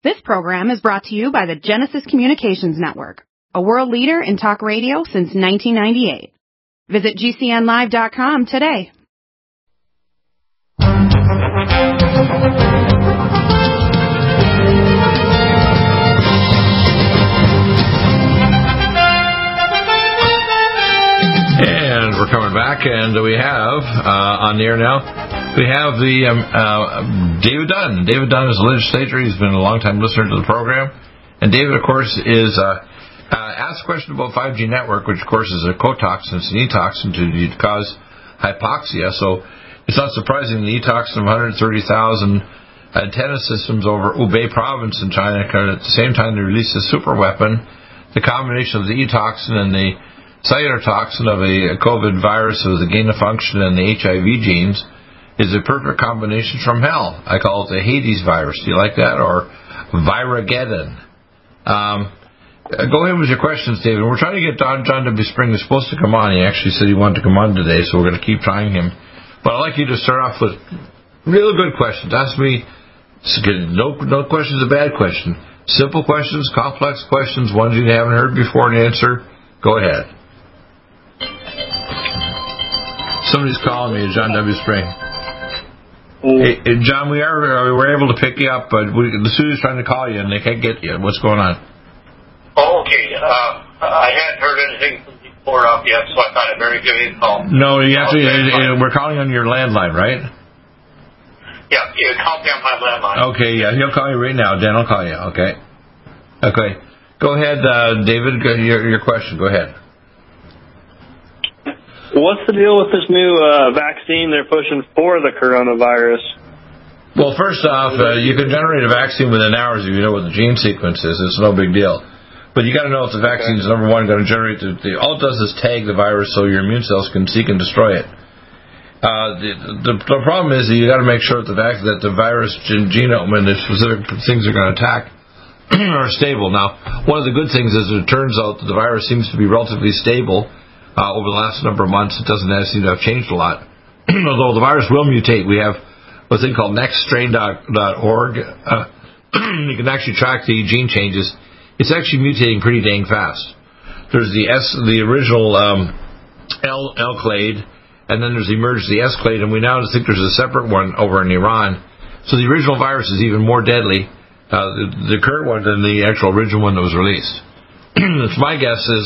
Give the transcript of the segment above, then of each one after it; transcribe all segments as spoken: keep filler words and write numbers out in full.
This program is brought to you by the Genesis Communications Network, a world leader in talk radio since nineteen ninety-eight. Visit G C N live dot com today. And we're coming back, and we have, uh, on the air now, we have the um, uh, David Dunn. David Dunn is a legislator. He's been a long-time listener to the program. And David, of course, is uh, uh, asked a question about five G network, which, of course, is a cotoxin. It's an e-toxin to, to cause hypoxia. So it's not surprising the e-toxin of one hundred thirty thousand antenna systems over Hubei province in China, because at the same time they released a super weapon. The combination of the e-toxin and the cellular toxin of a COVID virus with the gain of function and the H I V genes is a perfect combination from hell. I call it the Hades virus. Do you like that? Or Virageddon. Um, go ahead with your questions, David. We're trying to get Don, John W. Spring. He's supposed to come on. He actually said he wanted to come on today, so we're going to keep trying him. But I'd like you to start off with real good questions. Ask me, no, no question is a bad question. Simple questions, complex questions, ones you haven't heard before and answer. Go ahead. Somebody's calling me, John W. Spring. Hey, hey, John, we are uh, we were able to pick you up, but we, the studio's trying to call you, and they can't get you. What's going on? Oh, okay. Uh, I hadn't heard anything from the board up yet, so I thought I'd better give you a call. No, you have to, uh, we're calling on your landline, right? Yeah, you call me on my landline. Okay, yeah, he'll call you right now. Dan will call you, okay? Okay. Go ahead, uh, David, go, your, your question. Go ahead. What's the deal with this new uh, vaccine they're pushing for the coronavirus? Well, first off, uh, you can generate a vaccine within hours if you know what the gene sequence is. It's no big deal. But you got to know if the vaccine is, number one, going to generate the, the... All it does is tag the virus so your immune cells can seek and destroy it. Uh, the, the, the problem is that you got to make sure that the, vac- that the virus gen- genome and the specific things they're going to attack are stable. Now, one of the good things is it turns out that the virus seems to be relatively stable. Uh, over the last number of months, it doesn't seem to have changed a lot. Although the virus will mutate. We have a thing called next strain dot org. Uh, you can actually track the gene changes. It's actually mutating pretty dang fast. There's the S, the original um, L, L-clade, and then there's emerged the S-clade, and we now think there's a separate one over in Iran. So the original virus is even more deadly, uh, the, the current one, than the actual original one that was released. My guess is...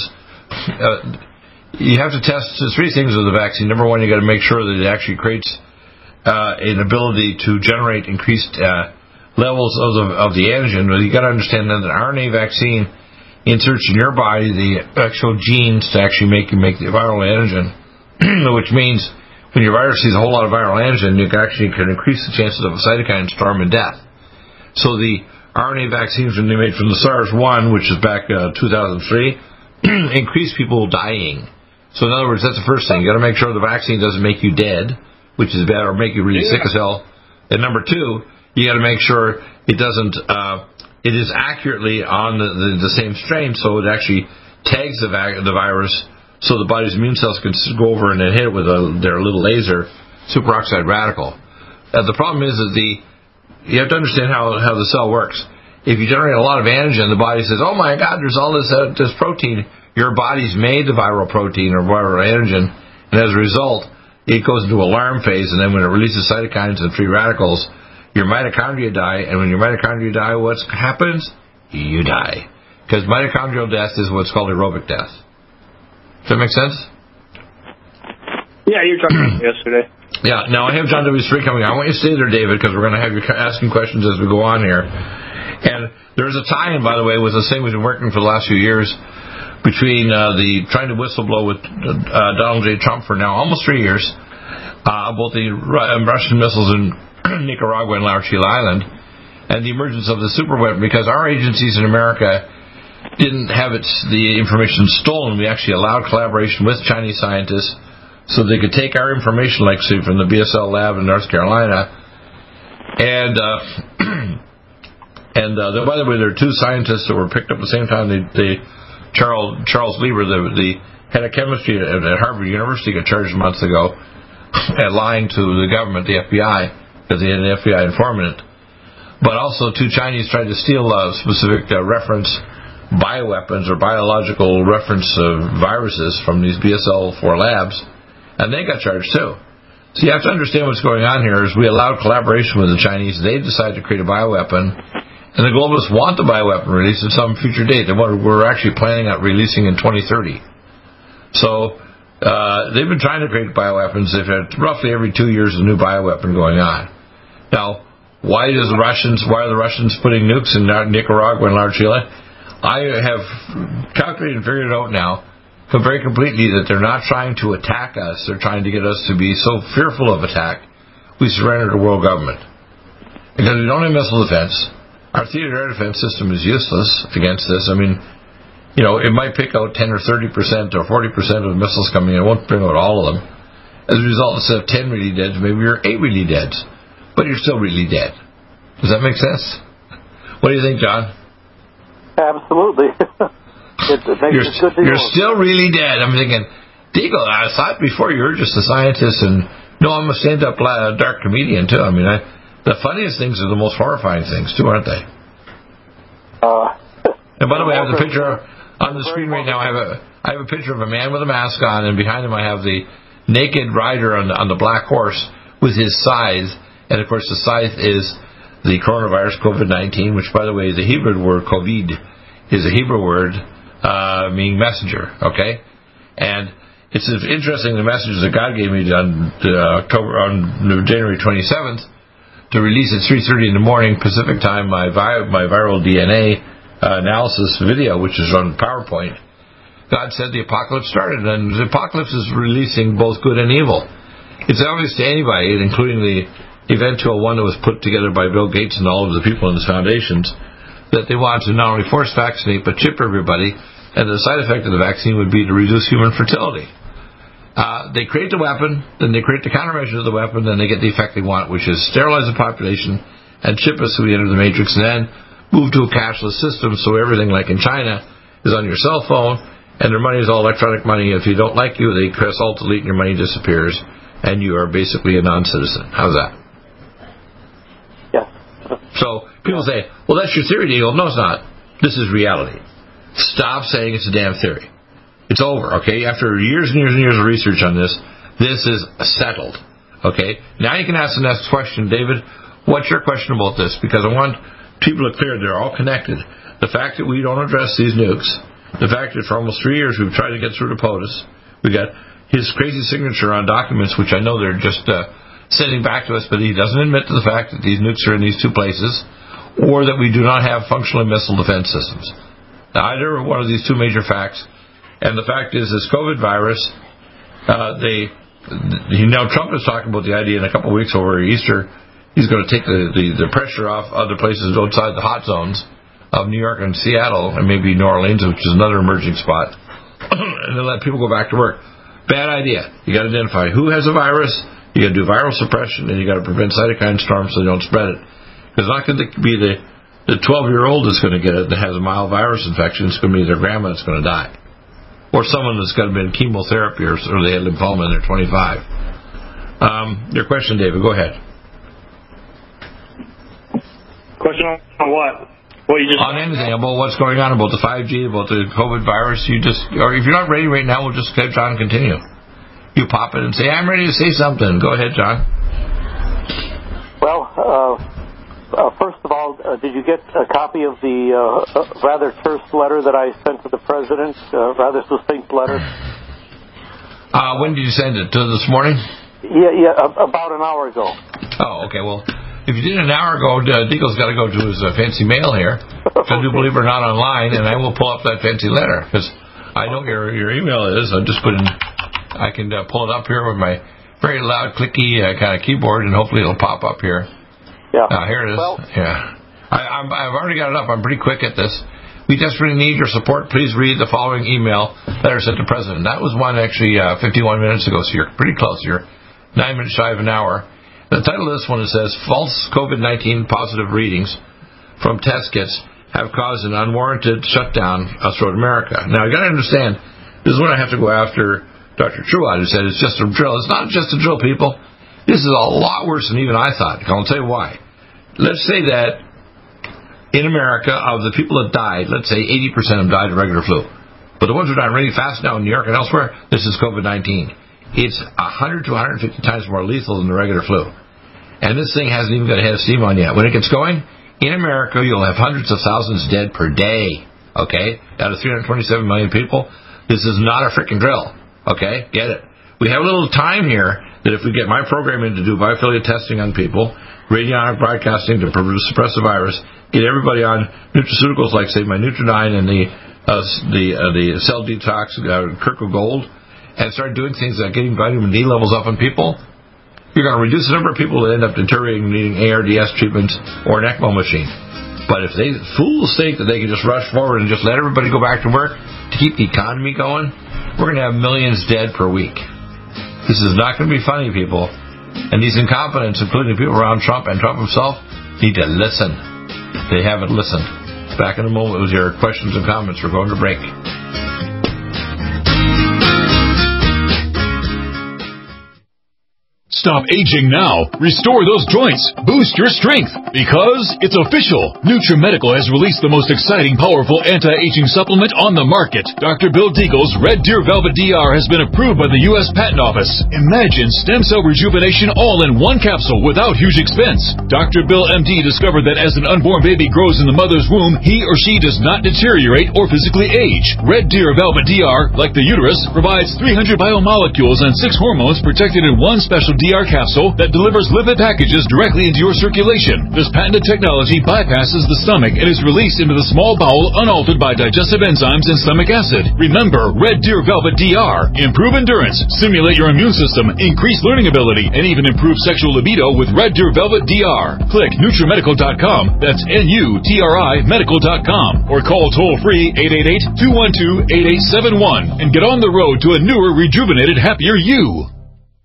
Uh, You have to test three things with the vaccine. Number one, you got to make sure that it actually creates uh, an ability to generate increased uh, levels of the, of the antigen. But you got to understand that an R N A vaccine inserts in your body the actual genes to actually make you make the viral antigen, which means when your virus sees a whole lot of viral antigen, you actually can increase the chances of a cytokine storm and death. So the R N A vaccines, when they made from the SARS one, which is back uh, two thousand three, increased people dying. So in other words, that's the first thing. You got to make sure the vaccine doesn't make you dead, which is bad, or make you really yeah. sick as hell. And number two, you got to make sure it doesn't. Uh, it is accurately on the, the, the same strain, so it actually tags the, va- the virus, so the body's immune cells can go over and hit it with a, their little laser superoxide radical. Uh, the problem is that the you have to understand how how the cell works. If you generate a lot of antigen, the body says, "Oh my God, there's all this uh, this protein." Your body's made the viral protein or viral antigen, and as a result, it goes into alarm phase, and then when it releases cytokines and free radicals, your mitochondria die, and when your mitochondria die, what happens? You die. Because mitochondrial death is what's called aerobic death. Does that make sense? Yeah, you were talking about yesterday. Yeah, now I have John W. Spring coming on. I want you to stay there, David, because we're going to have you asking questions as we go on here. And there's a tie-in, by the way, with this thing we've been working for the last few years, between uh, the trying to whistleblow with uh, Donald J. Trump for now almost three years uh, about the Ru- Russian missiles in Nicaragua and La Chile Island, and the emergence of the super weapon, because our agencies in America didn't have its the information stolen. We actually allowed collaboration with Chinese scientists so they could take our information, like say from the B S L lab in North Carolina, and uh, and uh, by the way, there are two scientists that were picked up at the same time. They, they Charles Charles Lieber, the, the head of chemistry at, at Harvard University, got charged months ago at lying to the government, the F B I, because he had an F B I informant. but also two Chinese tried to steal uh, specific uh, reference bioweapons or biological reference uh, viruses from these B S L four labs, and they got charged too. So you have to understand what's going on here is we allowed collaboration with the Chinese. They decided to create a bioweapon, and the globalists want the bioweapon released at some future date. And what we're actually planning on releasing in twenty thirty. So uh, they've been trying to create bioweapons. They've had roughly every two years a new bioweapon going on. Now, why does the Russians? Why are the Russians putting nukes in Nicaragua and large Chile? I have calculated and figured it out now, very completely, that they're not trying to attack us. They're trying to get us to be so fearful of attack, we surrender to world government. Because we don't have missile defense. Our theater air defense system is useless against this. I mean, you know, it might pick out ten or thirty percent or forty percent of the missiles coming in. It won't bring out all of them. As a result, instead of ten really deads, maybe you're eight really deads. But you're still really dead. Does that make sense? What do you think, John? Absolutely. it, it makes you're it good to you're know. still really dead. I'm thinking, Deagle, I thought before you were just a scientist, and no, I'm a stand-up uh, dark comedian, too. I mean, I, the funniest things are the most horrifying things, too, aren't they? Uh, and by the way, I have the picture on the screen right now. I have a I have a picture of a man with a mask on, and behind him I have the naked rider on the, on the black horse with his scythe. And, of course, the scythe is the coronavirus, COVID nineteen, which, by the way, the Hebrew word COVID is a Hebrew word uh, meaning messenger, okay? And it's interesting, the message that God gave me on uh, October on January twenty-seventh to release at three thirty in the morning Pacific time my, vi- my viral D N A uh, analysis video, which is on PowerPoint. God said the apocalypse started, and the apocalypse is releasing both good and evil. It's obvious to anybody, including the Eventual one that was put together by Bill Gates and all of the people in his foundations, that they want to not only force vaccinate but chip everybody, and the side effect of the vaccine would be to reduce human fertility. Uh, they create the weapon, then they create the countermeasure of the weapon, then they get the effect they want, which is sterilize the population and chip us so we enter the matrix, and then move to a cashless system so everything, like in China, is on your cell phone, and their money is all electronic money. If you don't like you, they press alt-delete and your money disappears, and you are basically a non-citizen. How's that? So people say, well, that's your theory, Deagle. No, it's not. This is reality. Stop saying it's a damn theory. It's over, okay? After years and years and years of research on this, this is settled, okay? Now you can ask the next question, David. What's your question about this? Because I want people to clear they're all connected. The fact that we don't address these nukes, the fact that for almost three years we've tried to get through to POTUS, we got his crazy signature on documents, which I know they're just... Uh, sending back to us, but he doesn't admit to the fact that these nukes are in these two places, or that we do not have functional missile defense systems. Now, either one of these two major facts, and the fact is, this COVID virus, uh, they, he, now Trump is talking about the idea in a couple of weeks over Easter, he's going to take the, the, the pressure off other places outside the hot zones of New York and Seattle, and maybe New Orleans, which is another emerging spot, and then let people go back to work. Bad idea. You got to identify who has a virus. You got to do viral suppression, and you got to prevent cytokine storm so they don't spread it. Because it's not going to be the the twelve-year-old that's going to get it that has a mild virus infection. It's going to be their grandma that's going to die, or someone that's got to be in chemotherapy, or, or they had lymphoma and they're twenty-five. Um, your question, David. Go ahead. Question on what? What you just on anything about what's going on about the five G, about the COVID virus. You just, or if you're not ready right now, we'll just let John continue. You pop it and say, I'm ready to say something. Go ahead, John. Well, uh, uh, first of all, uh, did you get a copy of the uh, uh, rather terse letter that I sent to the president, uh, rather succinct letter? Uh, when did you send it? To this morning? Yeah, yeah, about an hour ago. Oh, okay. Well, if you did it an hour ago, uh, Deagle's got to go to his uh, fancy mail here. Okay. I do believe it or not online, and I will pull up that fancy letter, because I know your your email is. I'll just put in... I can uh, pull it up here with my very loud, clicky uh, kind of keyboard, and hopefully it'll pop up here. Yeah. Uh, here it is. Well, yeah. I, I'm, I've already got it up. I'm pretty quick at this. We desperately need your support. Please read the following email letter sent to President. That was one actually uh, fifty-one minutes ago, so you're pretty close. You're nine minutes shy of an hour. The title of this one, it says, False COVID nineteen positive readings from test kits have caused an unwarranted shutdown throughout America. Now, you got to understand, this is when I have to go after Doctor Truott, who said it's just a drill. It's not just a drill, people. This is a lot worse than even I thought. I'll tell you why. Let's say that in America, of the people that died, let's say eighty percent of them died of regular flu. But the ones who are dying really fast now in New York and elsewhere, this is COVID nineteen. It's one hundred to one hundred fifty times more lethal than the regular flu. And this thing hasn't even got a head of steam on yet. When it gets going, in America, you'll have hundreds of thousands dead per day. Okay? Out of three hundred twenty-seven million people, this is not a freaking drill. Okay? Get it? We have a little time here that if we get my program in to do biophilic testing on people, radionic broadcasting to suppress the virus, get everybody on nutraceuticals like, say, my Nutridyne and the uh, the uh, the cell detox, uh, Kirkle Gold, and start doing things like getting vitamin D levels up on people, you're going to reduce the number of people that end up deteriorating needing A R D S treatment or an ECMO machine. But if they fools think that they can just rush forward and just let everybody go back to work to keep the economy going, we're going to have millions dead per week. This is not going to be funny, people. And these incompetents, including people around Trump and Trump himself, need to listen. They haven't listened. Back in a moment with your questions and comments. We're going to break. Stop aging now. Restore those joints. Boost your strength. Because it's official. NutriMedical has released the most exciting, powerful anti-aging supplement on the market. Doctor Bill Deagle's Red Deer Velvet D R has been approved by the U S Patent Office. Imagine stem cell rejuvenation all in one capsule without huge expense. Doctor Bill M D discovered that as an unborn baby grows in the mother's womb, he or she does not deteriorate or physically age. Red Deer Velvet D R, like the uterus, provides three hundred biomolecules and six hormones protected in one special D R capsule that delivers lipid packages directly into your circulation. This patented technology bypasses the stomach and is released into the small bowel unaltered by digestive enzymes and stomach acid. Remember, Red Deer Velvet D R. Improve endurance, stimulate your immune system, increase learning ability, and even improve sexual libido with Red Deer Velvet D R. Click NutriMedical dot com, that's N U T R I medical dot com, or call toll-free eight eight eight, two one two, eight eight seven one and get on the road to a newer, rejuvenated, happier you.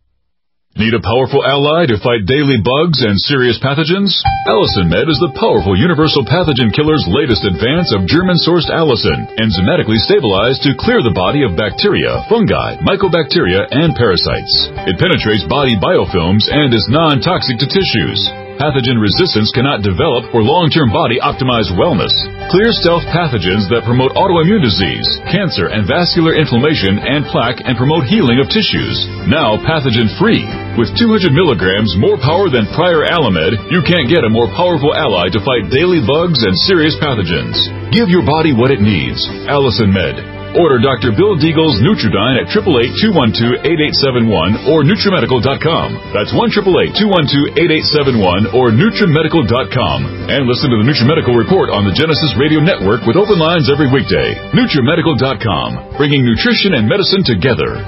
Need a powerful ally to fight daily bugs and serious pathogens? Allicin Med is the powerful universal pathogen killer's latest advance of German-sourced allicin, enzymatically stabilized to clear the body of bacteria, fungi, mycobacteria, and parasites. It penetrates body biofilms and is non-toxic to tissues. Pathogen resistance cannot develop for long-term body-optimized wellness. Clear stealth pathogens that promote autoimmune disease, cancer, and vascular inflammation and plaque and promote healing of tissues. Now pathogen-free. With two hundred milligrams more power than prior Alamed, you can't get a more powerful ally to fight daily bugs and serious pathogens. Give your body what it needs. Allicin Med. Order Doctor Bill Deagle's Nutridyne at eight eight eight, two one two, eight eight seven one or NutriMedical dot com. That's one eight eight eight, two one two, eight eight seven one or NutriMedical dot com. And listen to the NutriMedical Report on the Genesis Radio Network with open lines every weekday. NutriMedical dot com, bringing nutrition and medicine together.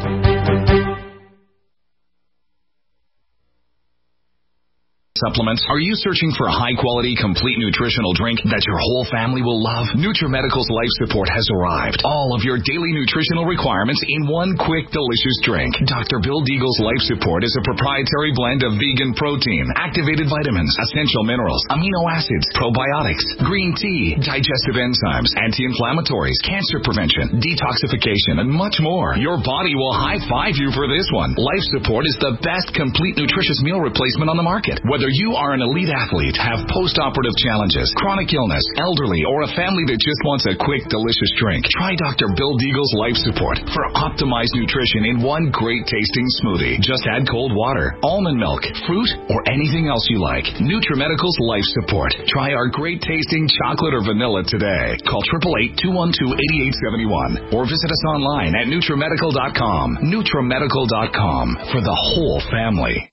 Supplements. Are you searching for a high-quality, complete nutritional drink that your whole family will love? NutriMedical's Life Support has arrived. All of your daily nutritional requirements in one quick, delicious drink. Doctor Bill Deagle's Life Support is a proprietary blend of vegan protein, activated vitamins, essential minerals, amino acids, probiotics, green tea, digestive enzymes, anti-inflammatories, cancer prevention, detoxification, and much more. Your body will high-five you for this one. Life Support is the best complete nutritious meal replacement on the market. Whether you are an elite athlete, have post-operative challenges, chronic illness, elderly, or a family that just wants a quick, delicious drink, try Doctor Bill Deagle's Life Support for optimized nutrition in one great-tasting smoothie. Just add cold water, almond milk, fruit, or anything else you like. NutriMedical's Life Support. Try our great-tasting chocolate or vanilla today. Call eight eight eight, two one two, eight eight seven one or visit us online at NutriMedical dot com. NutriMedical dot com for the whole family.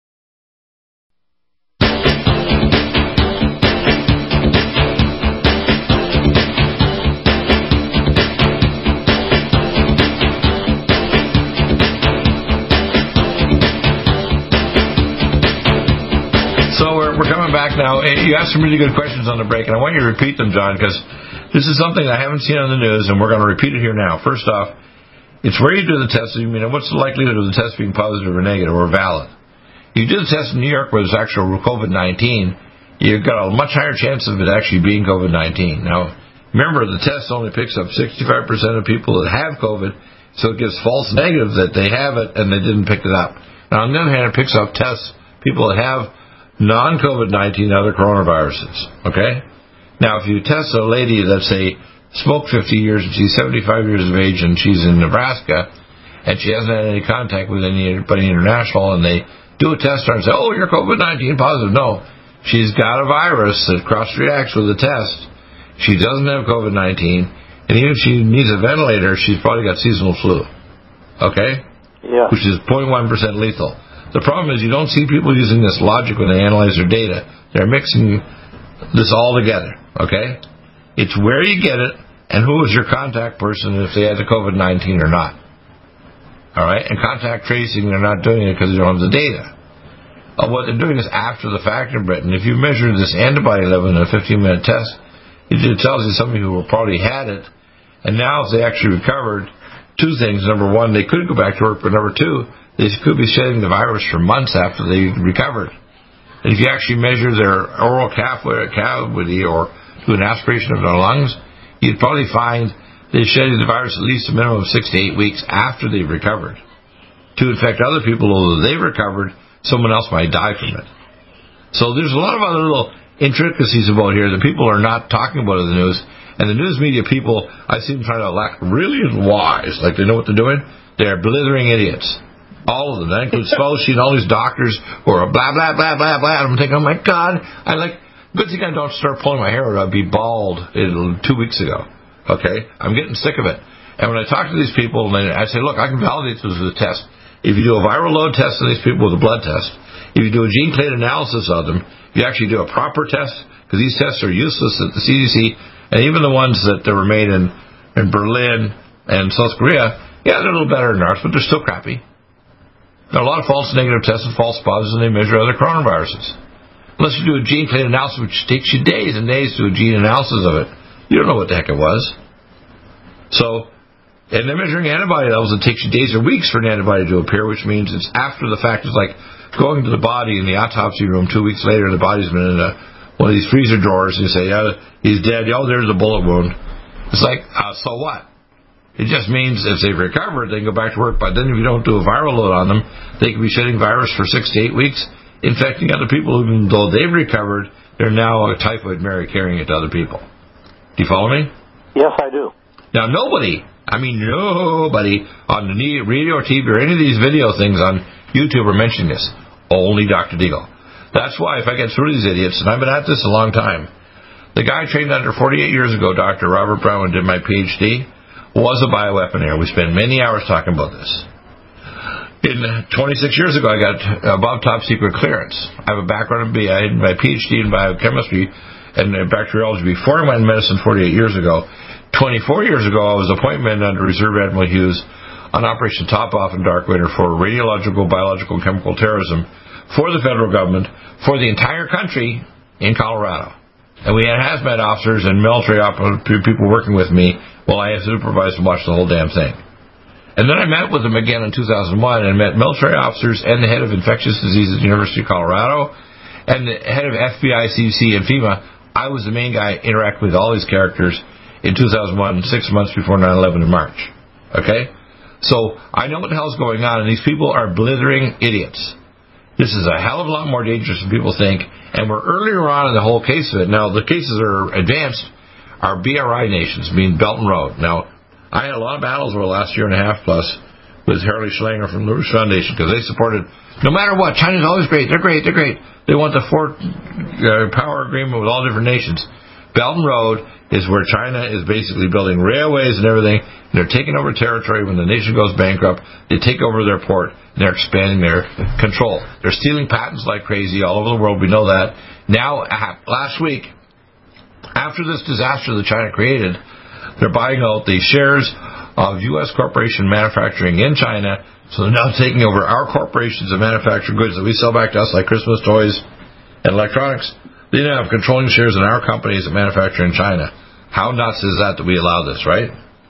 We're coming back now. You asked some really good questions on the break, and I want you to repeat them, John, because this is something I haven't seen on the news, and we're going to repeat it here now. First off, it's where you do the test. I mean, what's the likelihood of the test being positive or negative or valid? You do the test in New York where there's actual COVID nineteen, you've got a much higher chance of it actually being COVID nineteen. Now, remember, the test only picks up sixty-five percent of people that have COVID, so it gives false negative that they have it and they didn't pick it up. Now, on the other hand, it picks up tests, people that have non-COVID nineteen, other coronaviruses, okay? Now, if you test a lady that, say, smoked fifty years and she's seventy-five years of age and she's in Nebraska and she hasn't had any contact with anybody international, and they do a test on her and say, oh, you're COVID nineteen positive. No, she's got a virus that cross-reacts with the test. She doesn't have COVID nineteen, and even if she needs a ventilator, she's probably got seasonal flu, okay? Yeah. Which is zero point one percent lethal. The problem is you don't see people using this logic when they analyze their data. They're mixing this all together, okay? It's where you get it and who is your contact person, if they had the COVID nineteen or not. All right? And contact tracing, they're not doing it because they don't have the data. Uh, what they're doing is after the fact in Britain. If you measure this antibody level in a fifteen-minute test, it tells you somebody who probably had it, and now if they actually recovered, two things. Number one, they could go back to work, but number two, they could be shedding the virus for months after they recovered. And if you actually measure their oral cavity or do an aspiration of their lungs, you'd probably find they're shedding the virus at least a minimum of six to eight weeks after they've recovered. To infect other people, although they've recovered, someone else might die from it. So there's a lot of other little intricacies about here that people are not talking about in the news. And the news media people, I see them trying to act really wise, like they know what they're doing. They're blithering idiots. All of them. That includes Fauci and all these doctors who are blah, blah, blah, blah, blah. And I'm thinking, oh, my God. I like, good thing I don't start pulling my hair out. I'd be bald two weeks ago. Okay? I'm getting sick of it. And when I talk to these people, and I say, look, I can validate this with a test. If you do a viral load test on these people with a blood test, if you do a gene clade analysis of them, you actually do a proper test, because these tests are useless at the C D C, and even the ones that were made in, in Berlin and South Korea, yeah, they're a little better than ours, but they're still crappy. There are a lot of false negative tests and false positives, and they measure other coronaviruses. Unless you do a gene clade analysis, which takes you days and days to do a gene analysis of it, you don't know what the heck it was. So, and they're measuring antibody levels. It takes you days or weeks for an antibody to appear, which means it's after the fact. It's like going to the body in the autopsy room two weeks later, the body's been in a, one of these freezer drawers, and you say, yeah, he's dead. Oh, there's a bullet wound. It's like, uh, so what? It just means if they've recovered, they can go back to work. But then if you don't do a viral load on them, they can be shedding virus for six to eight weeks, infecting other people, even though they've recovered. They're now a typhoid Mary carrying it to other people. Do you follow me? Yes, I do. Now, nobody, I mean nobody on the radio or T V or any of these video things on YouTube are mentioning this. Only Doctor Deagle. That's why if I get through these idiots, and I've been at this a long time, the guy I trained under forty-eight years ago, Doctor Robert Brown, did my P H D, was a bioweaponaire. We spent many hours talking about this. In twenty-six years ago, I got above top secret clearance. I have a background in B. I had my P H D in biochemistry and bacteriology before I went in medicine forty-eight years ago. twenty-four years ago, I was appointment under Reserve Admiral Hughes on Operation Top Off in Dark Winter for radiological, biological, chemical terrorism for the federal government, for the entire country in Colorado. And we had hazmat officers and military op- people working with me while I supervised and watched the whole damn thing. And then I met with them again in two thousand one and met military officers and the head of infectious diseases at the University of Colorado and the head of F B I, C D C, and FEMA. I was the main guy interacting with all these characters in two thousand one, six months before nine eleven in March. Okay? So I know what the hell's going on, and these people are blithering idiots. This is a hell of a lot more dangerous than people think, and we're earlier on in the whole case of it. Now, the cases that are advanced are B R I nations, meaning Belt and Road. Now, I had a lot of battles over the last year and a half plus with Harley Schlanger from the Rouge Foundation because they supported, no matter what, China's always great, they're great, they're great. They want the four uh, power agreement with all different nations. Belt and Road is where China is basically building railways and everything, and they're taking over territory. When the nation goes bankrupt, they take over their port, and they're expanding their control. They're stealing patents like crazy all over the world. We know that. Now, last week, after this disaster that China created, they're buying out the shares of U S corporation manufacturing in China, so they're now taking over our corporations that manufacture goods that we sell back to us, like Christmas toys and electronics. They now have controlling shares in our companies that manufacture in China. How nuts is that that we allow this, right?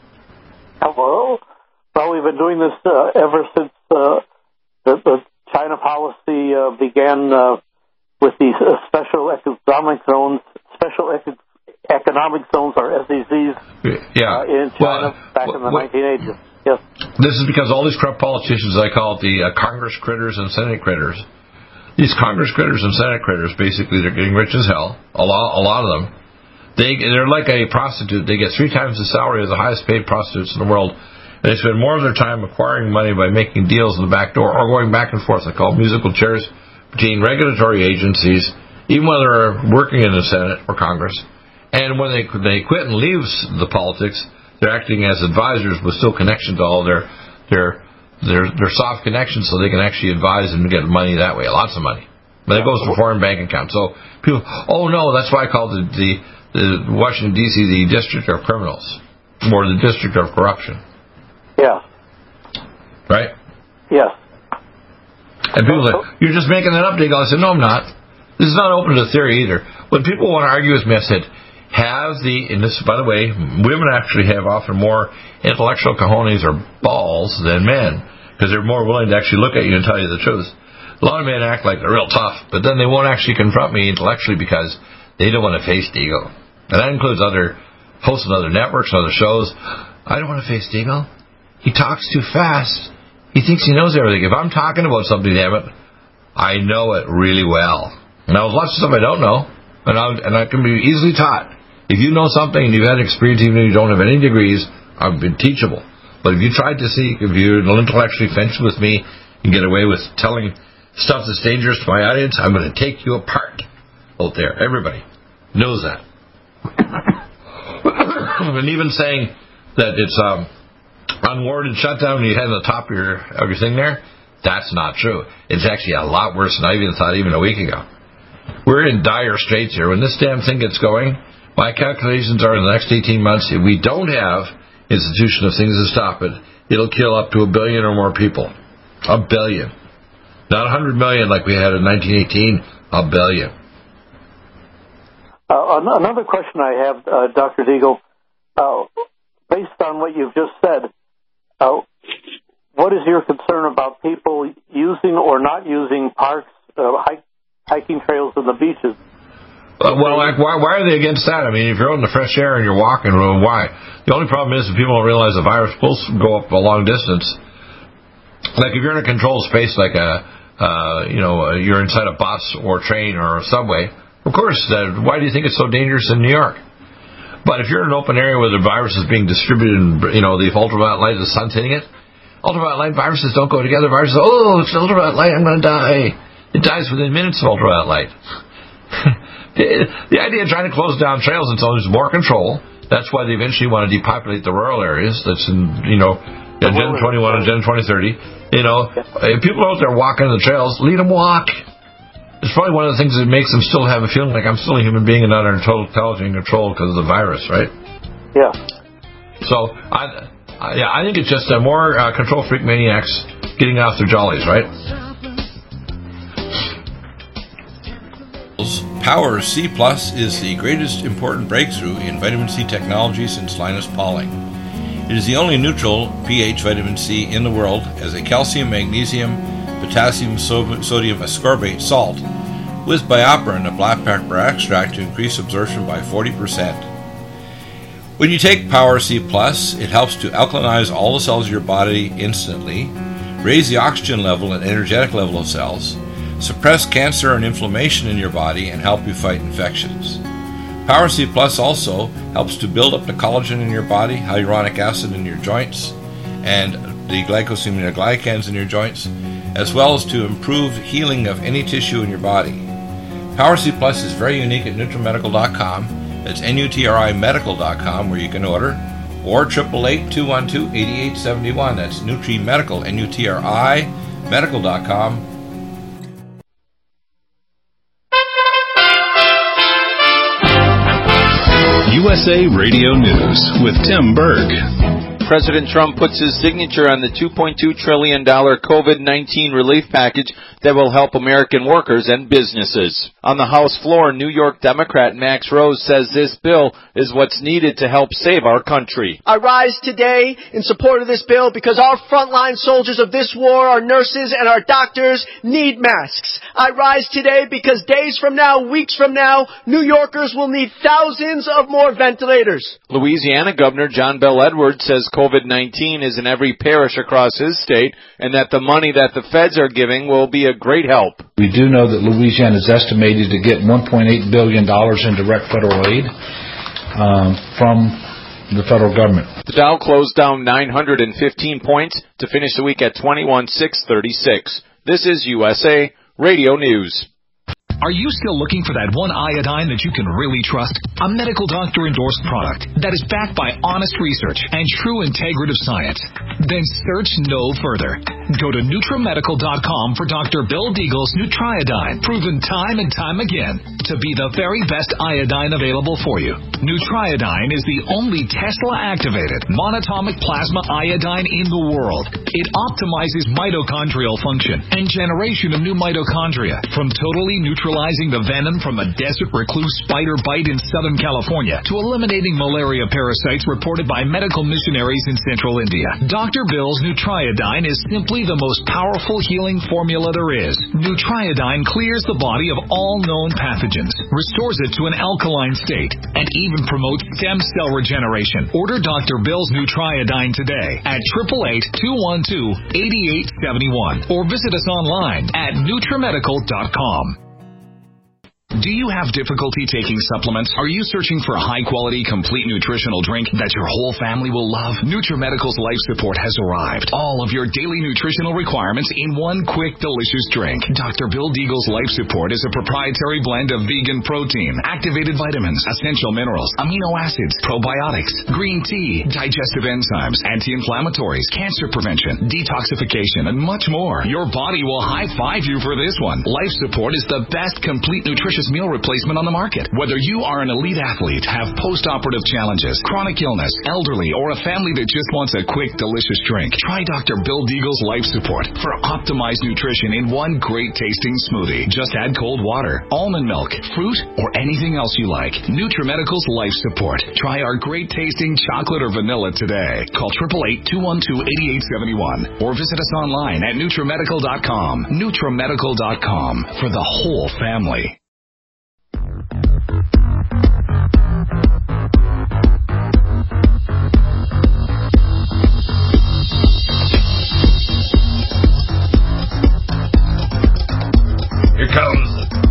Well, well we've been doing this uh, ever since uh, the, the China policy uh, began uh, with these uh, special economic zones, special eco- economic zones, or S E Zs, yeah. uh, in China well, back in the well, nineteen eighties. Yes. This is because all these corrupt politicians, I call it the uh, Congress critters and Senate critters. These Congress critters and Senate critters, basically, they're getting rich as hell, a lot, a lot of them. They, they're like a prostitute. They get three times the salary of the highest paid prostitutes in the world. And they spend more of their time acquiring money by making deals in the back door or going back and forth. They call musical chairs between regulatory agencies, even when they're working in the Senate or Congress. And when they they quit and leave the politics, they're acting as advisors with still connection to all their their their, their soft connections, so they can actually advise and get money that way, lots of money. But it goes to foreign bank accounts. So people, oh no, that's why I call the the, the Washington D C the District of Criminals, or the District of Corruption. Yeah. Right? Yes. And people say, you're just making that up, Diggle. I said, no, I'm not. This is not open to theory either. When people want to argue with me, I said, have the, and this, by the way, women actually have often more intellectual cojones or balls than men, because they're more willing to actually look at you and tell you the truth. A lot of men act like they're real tough, but then they won't actually confront me intellectually because they don't want to face Diggle. And that includes other hosts on other networks and other shows. I don't want to face Diggle. He talks too fast. He thinks he knows everything. If I'm talking about something, damn it, I know it really well. And there's lots of stuff I don't know, and I, and I can be easily taught. If you know something and you've had experience, even if you don't have any degrees, I've been teachable. But if you tried to see, if you're intellectually fenced with me and get away with telling stuff that's dangerous to my audience, I'm going to take you apart out there. Everybody knows that. And even saying that it's um, unwarranted shutdown when you had on the top of your, of your thing there, that's not true. It's actually a lot worse than I even thought even a week ago. We're in dire straits here. When this damn thing gets going, my calculations are in the next eighteen months, if we don't have institution of things to stop it, it'll kill up to a billion or more people. A billion. Not a hundred million like we had in nineteen eighteen, a billion. Uh, another question I have, uh, Doctor Deagle, uh, based on what you've just said, uh, what is your concern about people using or not using parks, uh, hike, hiking trails, and the beaches? Uh, well, like, why, why are they against that? I mean, if you're out in the fresh air and you're walking, well, why? The only problem is that people don't realize the virus will go up a long distance. Like if you're in a controlled space, like a, uh, you know, you're inside a bus or train or a subway, of course, uh, why do you think it's so dangerous in New York? But if you're in an open area where the virus is being distributed and, you know, the ultraviolet light, the sun's hitting it, ultraviolet light viruses don't go together. Viruses, oh, it's ultraviolet light, I'm going to die. It dies within minutes of ultraviolet light. the, the idea of trying to close down trails until there's more control, that's why they eventually want to depopulate the rural areas. That's in, you know, Agenda twenty-one and Agenda twenty thirty. You know, if people are out there walking the trails, lead them walk. It's probably one of the things that makes them still have a feeling like I'm still a human being and not under total intelligent control because of the virus, right? Yeah. So, I, I, yeah, I think it's just uh, more uh, control freak maniacs getting off their jollies, right? Power C Plus is the greatest important breakthrough in vitamin C technology since Linus Pauling. It is the only neutral pH vitamin C in the world as a calcium, magnesium, potassium, sodium ascorbate salt with BioPerine, a black pepper extract to increase absorption by forty percent. When you take Power C Plus, it helps to alkalinize all the cells of your body instantly, raise the oxygen level and energetic level of cells, suppress cancer and inflammation in your body, and help you fight infections. Power C Plus also helps to build up the collagen in your body, hyaluronic acid in your joints, and the glycosaminoglycans in your joints, as well as to improve healing of any tissue in your body. Power C Plus is very unique at NutriMedical dot com. That's N U T R I medical dot com where you can order, or eight eight eight, two one two, eight eight seven one. That's NutriMedical, N U T R I medical dot com. U S A Radio News with Tim Berg. President Trump puts his signature on the two point two trillion dollars COVID nineteen relief package that will help American workers and businesses. On the House floor, New York Democrat Max Rose says this bill is what's needed to help save our country. I rise today in support of this bill because our frontline soldiers of this war, our nurses and our doctors, need masks. I rise today because days from now, weeks from now, New Yorkers will need thousands of more ventilators. Louisiana Governor John Bel Edwards says COVID nineteen is in every parish across his state and that the money that the feds are giving will be a great help. We do know that Louisiana is estimated to get one point eight billion dollars in direct federal aid. um, from the federal government. The Dow closed down nine hundred fifteen points to finish the week at twenty-one thousand six hundred thirty-six. This is U S A Radio News. Are you still looking for that one iodine that you can really trust? A medical doctor-endorsed product that is backed by honest research and true integrative science? Then search no further. Go to NutriMedical dot com for Doctor Bill Deagle's Nutriodine, proven time and time again to be the very best iodine available for you. Nutriodine is the only Tesla-activated monatomic plasma iodine in the world. It optimizes mitochondrial function and generation of new mitochondria from totally neutralizing the venom from a desert recluse spider bite in Southern California to eliminating malaria parasites reported by medical missionaries in central India. Doctor Bill's Nutriodine is simply the most powerful healing formula there is. Nutriodine clears the body of all known pathogens, restores it to an alkaline state, and even promotes stem cell regeneration. Order Doctor Bill's Nutriodine today at eight eight eight, two one two, eight eight seven one or visit us online at NutriMedical dot com. Do you have difficulty taking supplements? Are you searching for a high-quality, complete nutritional drink that your whole family will love? NutriMedical's Life Support has arrived. All of your daily nutritional requirements in one quick, delicious drink. Doctor Bill Deagle's Life Support is a proprietary blend of vegan protein, activated vitamins, essential minerals, amino acids, probiotics, green tea, digestive enzymes, anti-inflammatories, cancer prevention, detoxification, and much more. Your body will high-five you for this one. Life Support is the best complete nutritious meal replacement on the market. Whether you are an elite athlete, have post-operative challenges, chronic illness, elderly, or a family that just wants a quick, delicious drink, try Doctor Bill Deagle's Life Support for optimized nutrition in one great-tasting smoothie. Just add cold water, almond milk, fruit, or anything else you like. NutriMedical's Life Support. Try our great-tasting chocolate or vanilla today. Call eight eight eight, two one two, eight eight seven one or visit us online at NutriMedical dot com. NutriMedical dot com for the whole family. Here comes.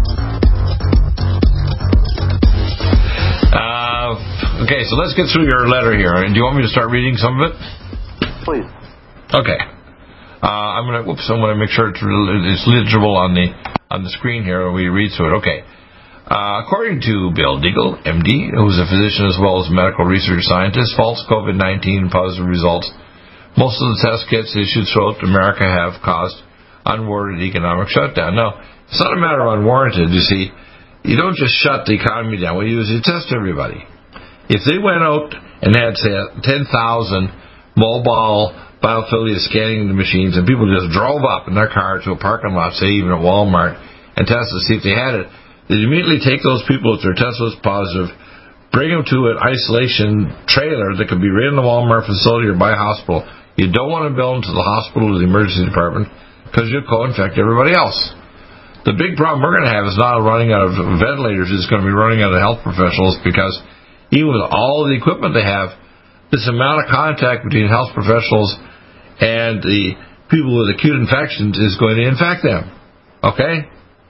Uh, okay, so let's get through your letter here. Do you want me to start reading some of it? Please. Okay. Uh, I'm gonna. Whoops. I'm gonna make sure it's, it's legible on the on the screen here when we read through it. Okay. Uh, according to Bill Deagle, M D, who's a physician as well as a medical research scientist, false COVID nineteen positive results. Most of the test kits issued throughout America have caused unwarranted economic shutdown. Now, it's not a matter of unwarranted, you see. You don't just shut the economy down. What you do is you test everybody. If they went out and had, say, ten thousand mobile biophilia scanning machines and people just drove up in their car to a parking lot, say even at Walmart, and tested to see if they had it, they'd immediately take those people if their test was positive, bring them to an isolation trailer that could be right in the Walmart facility or by hospital. You don't want to bill them to the hospital or the emergency department because you'll co-infect everybody else. The big problem we're going to have is not running out of ventilators, it's going to be running out of health professionals because even with all the equipment they have, this amount of contact between health professionals and the people with acute infections is going to infect them. Okay?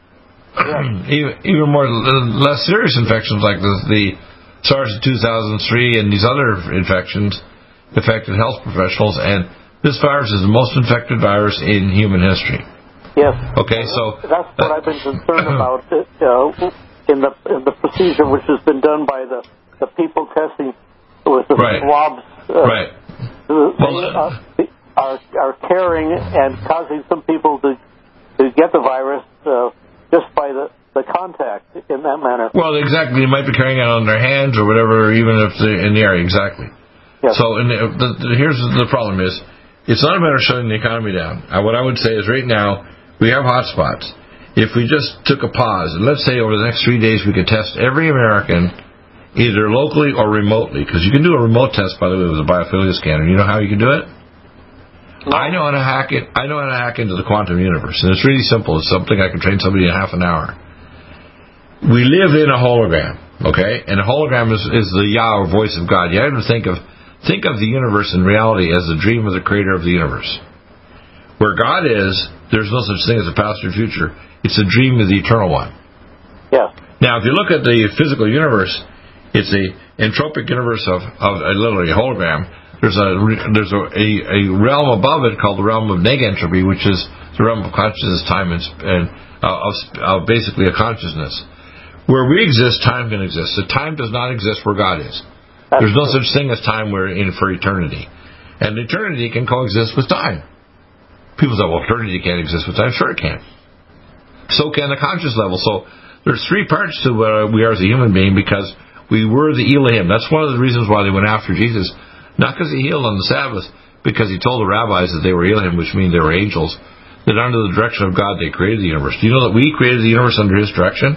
even, even more less serious infections like the, the SARS of two thousand three and these other infections affected health professionals, and this virus is the most infected virus in human history. Yes. Okay, so that's what uh, I've been concerned about uh, in the in the procedure which has been done by the, the people testing with the right. swabs. Uh, right. They well, uh, are are carrying and causing some people to to get the virus uh, just by the, the contact in that manner. Well, exactly. They might be carrying it on their hands or whatever, even if they're in the air. Exactly. Yes. So, and the, the, the, here's the problem: is it's not a matter of shutting the economy down. Uh, what I would say is, right now we have hot spots. If we just took a pause, and let's say over the next three days we could test every American, either locally or remotely, because you can do a remote test, by the way, with a biophilia scanner. You know how you can do it? No. I know how to hack it. I know how to hack into the quantum universe, and it's really simple. It's something I can train somebody in half an hour. We live in a hologram, okay? And a hologram is, is the Yah, or voice of God. You have to think of think of the universe in reality as the dream of the creator of the universe. Where God is, there's no such thing as a past or future. It's a dream of the eternal one. Yeah. Now, if you look at the physical universe, It's a entropic universe of, of a, literally a hologram. There's a there's a, a, a realm above it called the realm of negentropy, which is the realm of consciousness, time, and, and uh, of, of basically a consciousness. Where we exist, time can exist. So time does not exist where God is. There's no such thing as time we're in for eternity. And eternity can coexist with time. People say, well, eternity can't exist with time. Sure it can. So can the conscious level. So there's three parts to what we are as a human being, because we were the Elohim. That's one of the reasons why they went after Jesus. Not because he healed on the Sabbath, because he told the rabbis that they were Elohim, which means they were angels, that under the direction of God they created the universe. Do you know that we created the universe under his direction?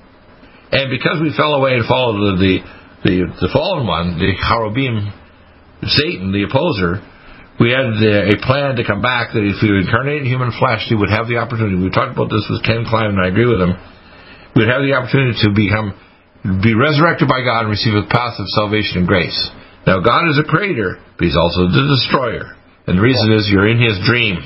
And because we fell away and followed the the, the, the fallen one, the Cherubim, Satan, the opposer, we had the, a plan to come back that if we incarnated in human flesh, he would have the opportunity. We talked about this with Ken Klein, and I agree with him. We'd have the opportunity to become, be resurrected by God and receive the path of salvation and grace. Now, God is a creator, but he's also the destroyer. And the reason is you're in his dream.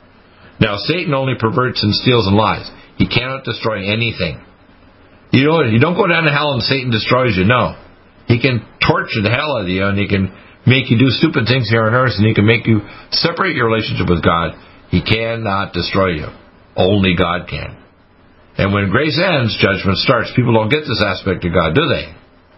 Now, Satan only perverts and steals and lies. He cannot destroy anything. You know, you don't go down to hell and Satan destroys you. No. He can torture the hell out of you, and he can make you do stupid things here on earth, and he can make you separate your relationship with God. He cannot destroy you. Only God can. And when grace ends, judgment starts. People don't get this aspect of God, do they?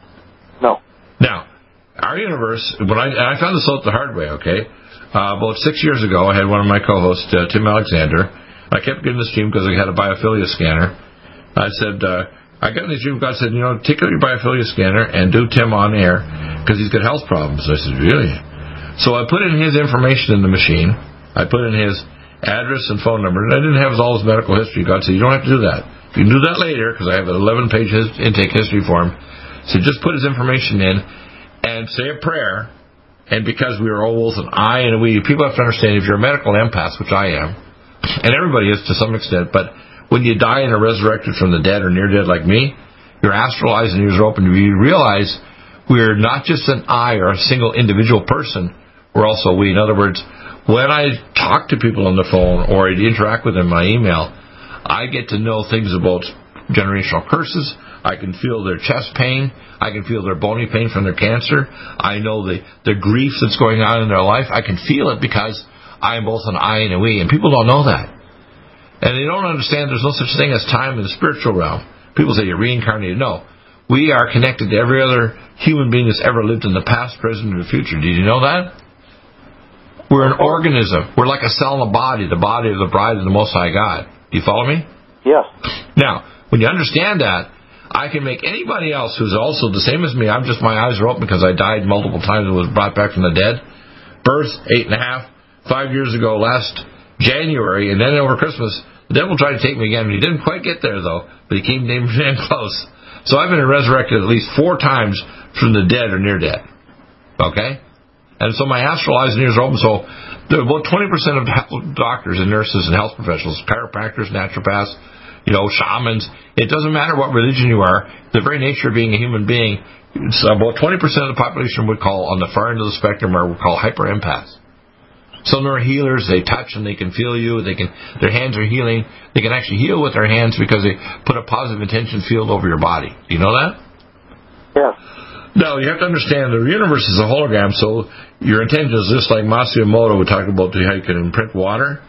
No. Now, our universe, when I, I found this out the hard way, okay? Uh, about six years ago, I had one of my co-hosts, uh, Tim Alexander. I kept getting this dream because I had a biophilia scanner. I said, uh, I got in this dream, God said, you know, take out your biophilia scanner and do Tim on air because he's got health problems. I said, really? So I put in his information in the machine. I put in his address and phone number. And I didn't have all his medical history. God said, you don't have to do that. You can do that later because I have an eleven-page his, intake history form. So just put his information in and say a prayer. And because we are all both an I and a we, people have to understand if you're a medical empath, which I am, and everybody is to some extent, but when you die and are resurrected from the dead or near dead like me, your astral eyes and ears are open. You realize we're not just an I or a single individual person. We're also we. In other words, when I talk to people on the phone or I interact with them by email, I get to know things about generational curses. I can feel their chest pain. I can feel their bony pain from their cancer. I know the, the grief that's going on in their life. I can feel it because I am both an I and a we. And people don't know that. And they don't understand there's no such thing as time in the spiritual realm. People say you're reincarnated. No. We are connected to every other human being that's ever lived in the past, present, and the future. Did you know that? We're an organism. We're like a cell in the body, the body of the bride of the Most High God. Do you follow me? Yes. Now, when you understand that, I can make anybody else who's also the same as me. I'm just, my eyes are open because I died multiple times and was brought back from the dead. Birth, eight and a half, five years ago, last January, and then over Christmas, the devil tried to take me again. He didn't quite get there, though, but he came damn close. So I've been resurrected at least four times from the dead or near dead. Okay? And so my astral eyes and ears are open. So there are about twenty percent of doctors and nurses and health professionals, chiropractors, naturopaths, you know, shamans. It doesn't matter what religion you are. The very nature of being a human being, it's about twenty percent of the population would call, on the far end of the spectrum, are called hyper-empaths. Some are healers. They touch and they can feel you. They can. Their hands are healing. They can actually heal with their hands because they put a positive intention field over your body. Do you know that? Yes. Now, you have to understand the universe is a hologram, so your intention is just like Masaru Emoto talked about how you can imprint water.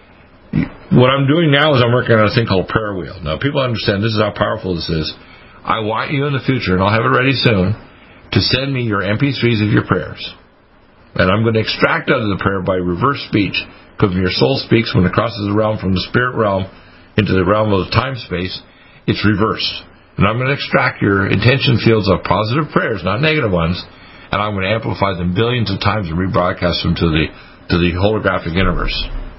What I'm doing now is I'm working on a thing called prayer wheel. Now, people understand this is how powerful this is. I want you in the future, and I'll have it ready soon, to send me your M P threes of your prayers. And I'm going to extract out of the prayer by reverse speech, because when your soul speaks, when it crosses the realm from the spirit realm into the realm of the time-space, it's reversed. And I'm going to extract your intention fields of positive prayers, not negative ones, and I'm going to amplify them billions of times and rebroadcast them to the to the holographic universe.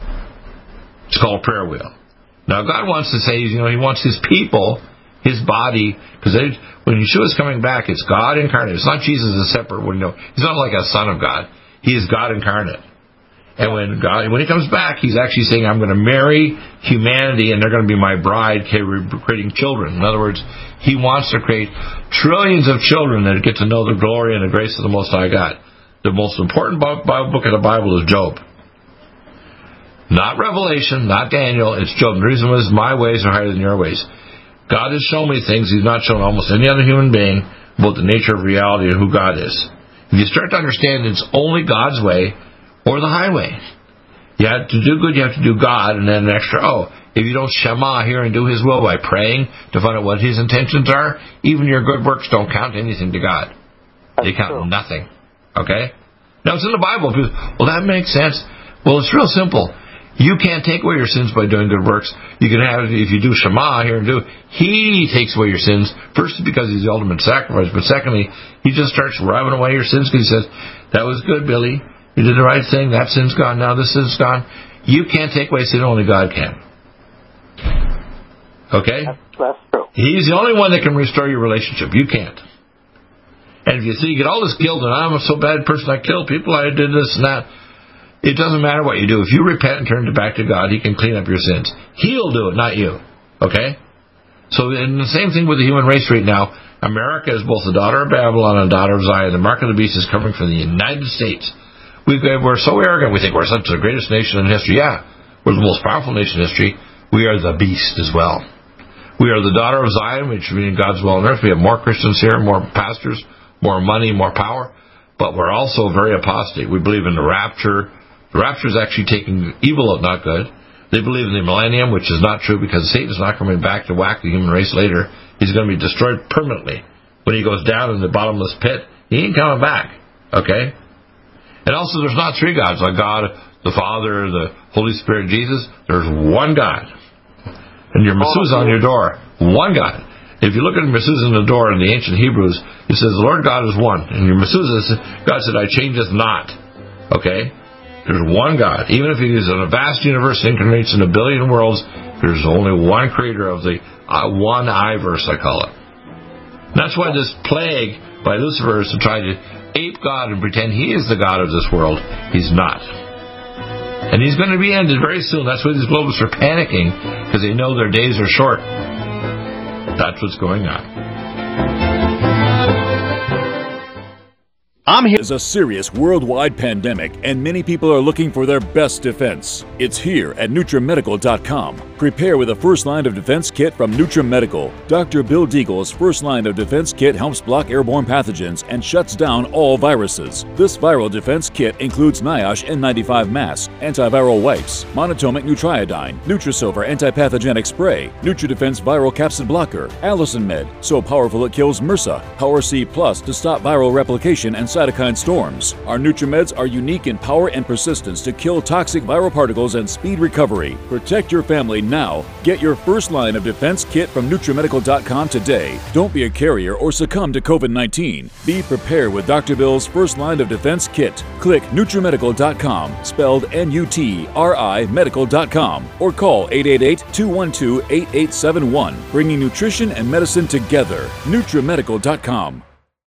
It's called a prayer wheel. Now, God wants to say, you know, He wants His people, His body, because when Yeshua is coming back, it's God incarnate. It's not Jesus as a separate one. No, He's not like a son of God. He is God incarnate. And when God, when He comes back, He's actually saying, I'm going to marry humanity, and they're going to be my bride, creating children. In other words, He wants to create trillions of children that get to know the glory and the grace of the Most High God. The most important book of the Bible is Job. Not Revelation, not Daniel, it's Job. The reason is my ways are higher than your ways. God has shown me things He's not shown almost any other human being about the nature of reality and who God is. If you start to understand it's only God's way or the highway. You have to do good, you have to do God, and then an extra, oh, if you don't shema, hear and do His will by praying to find out what His intentions are, even your good works don't count anything to God. That's they count true. nothing. Okay? Now, it's in the Bible. People, well, that makes sense. Well, it's real simple. You can't take away your sins by doing good works. You can have, if you do Shema, hear and do, He takes away your sins. First, because He's the ultimate sacrifice. But secondly, He just starts rubbing away your sins because He says, that was good, Billy. You did the right thing. That sin's gone. Now this sin's gone. You can't take away sin. Only God can. Okay? That's, that's true. He's the only one that can restore your relationship. You can't. And if you see, you get all this guilt, and I'm a so bad person, I killed people, I did this and that. It doesn't matter what you do. If you repent and turn it back to God, He can clean up your sins. He'll do it, not you. Okay? So, and the same thing with the human race right now. America is both the daughter of Babylon and the daughter of Zion. The mark of the beast is coming from the United States. We've, we're so arrogant. We think we're such the greatest nation in history. Yeah, we're the most powerful nation in history. We are the beast as well. We are the daughter of Zion, which means God's will on earth. We have more Christians here, more pastors, more money, more power. But we're also very apostate. We believe in the rapture. The rapture is actually taking evil out, not good. They believe in the millennium, which is not true because Satan is not coming back to whack the human race later. He's going to be destroyed permanently. When he goes down in the bottomless pit, he ain't coming back. Okay? And also, there's not three gods, like God, the Father, the Holy Spirit, Jesus. There's one God. And your mezuzah on your door, one God. If you look at the mezuzah on the door in the ancient Hebrews, it says, the Lord God is one. And your mezuzah, God said, I changeth not. Okay? There's one God. Even if He is in a vast universe, incarnates in a billion worlds, there's only one creator of the uh, one I-verse, I call it. And that's why this plague by Lucifer is to try to ape God and pretend He is the God of this world. He's not. And He's going to be ended very soon. That's why these globalists are panicking, because they know their days are short. That's what's going on. I'm here. It's a serious worldwide pandemic, and many people are looking for their best defense. It's here at NutriMedical dot com. Prepare with a first line of defense kit from NutriMedical. Doctor Bill Deagle's first line of defense kit helps block airborne pathogens and shuts down all viruses. This viral defense kit includes NIOSH N ninety-five mask, antiviral wipes, monatomic nutriodine, Nutrisilver antipathogenic spray, NutriDefense viral capsid blocker, Allison Med, so powerful it kills MRSA, Power C Plus to stop viral replication and cytokine storms. Our NutriMeds are unique in power and persistence to kill toxic viral particles and speed recovery. Protect your family now. Get your first line of defense kit from NutriMedical dot com today. Don't be a carrier or succumb to COVID nineteen. Be prepared with Doctor Bill's first line of defense kit. Click NutriMedical dot com, spelled N U T R I medical dot com, or call eight eight eight, two one two, eight eight seven one, bringing nutrition and medicine together. NutriMedical dot com.